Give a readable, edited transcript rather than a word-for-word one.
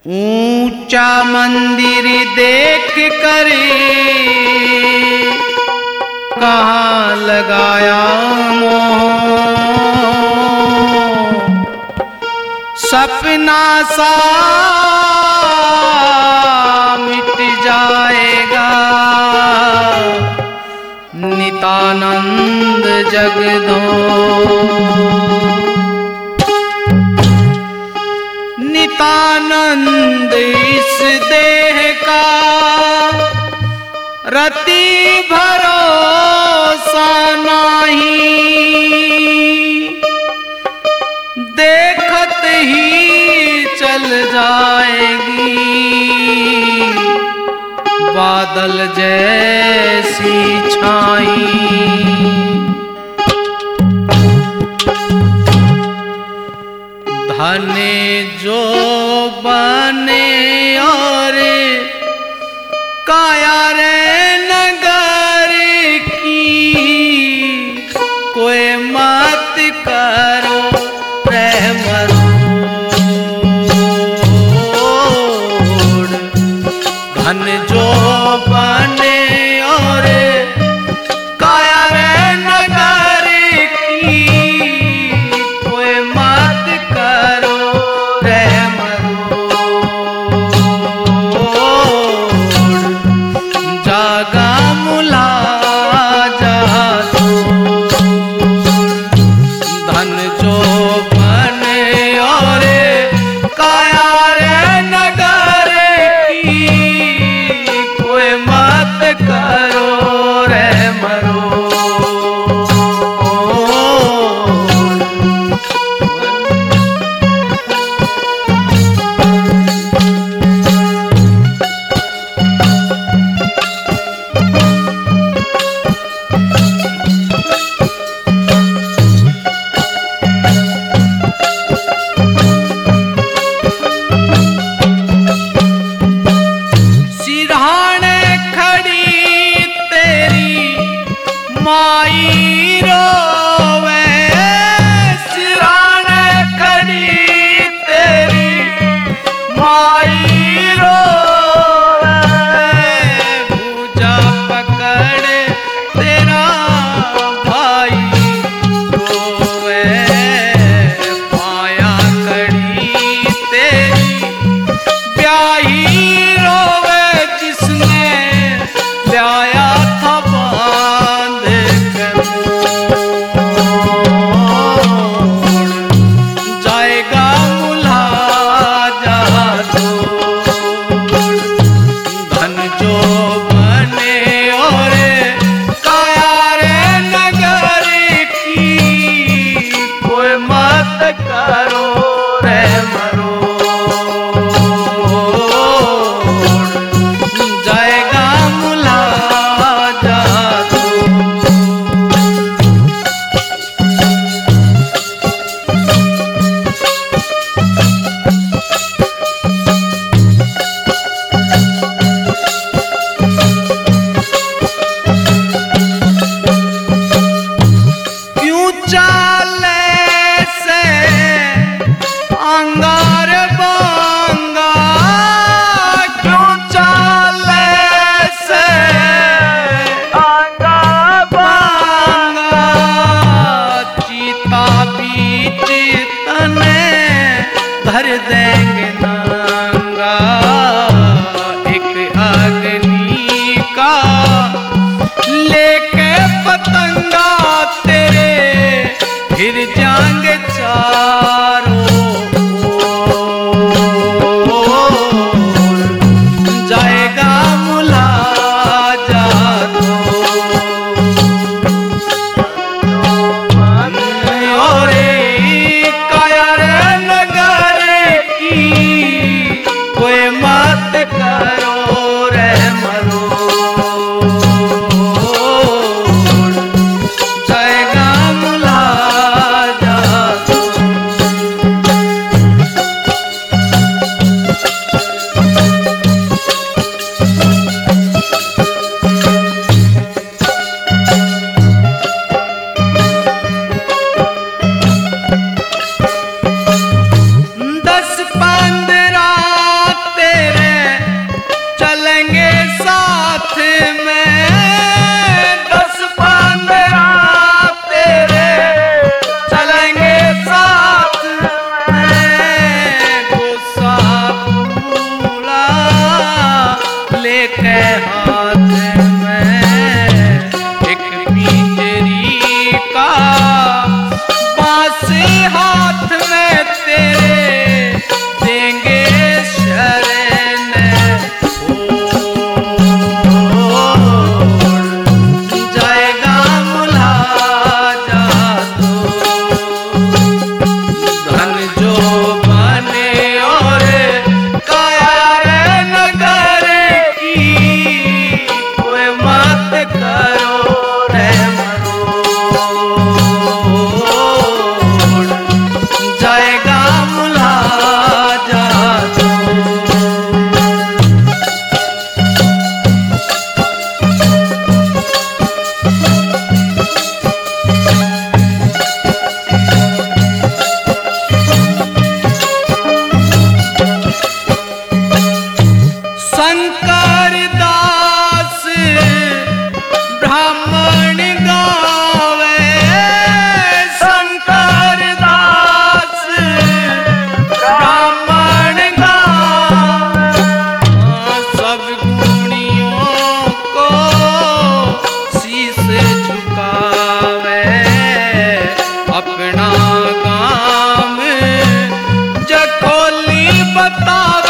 ऊंचा मंदिर देख कर कहाँ लगाया मोह, सपना सा मिट जाएगा नितानंद जगदो। नितानंद इस देह का रति भरोसा नहीं, देखत ही चल जाएगी बादल जैसी छाई। धने जो बने और काया रे नगर की, कोई मत करो रहमत। धन जो बने और काया रे नगर की, कोई मत करो रहमत। जागा के हाथ में एक पिंजरी का बांसे हाथ में तेरे देंगे शरण जाएगा मुलाजा तो धन जो बने और काया रे नगर की कोई मत करो रे जाएगा मुलाजा तो शंकर दास ब्राह्मण गावे शंकर दास ब्राह्मण गावे सब गुणियों को शीश झुकावे अपना काम जखोली बता